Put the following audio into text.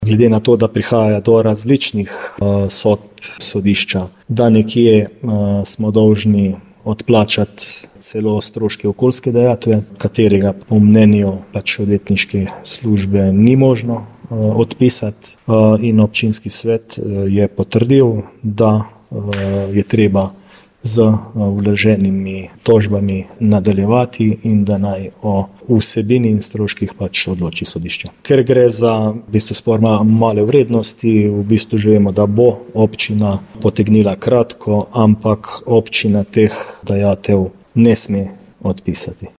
Glede na to, da prihaja do različnih sodb sodišča, da nekje smo dolžni odplačati celo stroške okoljske dajatve, katerega po mnenju odvetniške službe ni možno odpisati, in občinski svet je potrdil, da je treba z vloženimi tožbami nadaljevati in da naj o vsebini in stroških odloči sodišče. Ker gre za spor male vrednosti, že vemo, da bo občina potegnila kratko, ampak občina teh dajatev ne sme odpisati.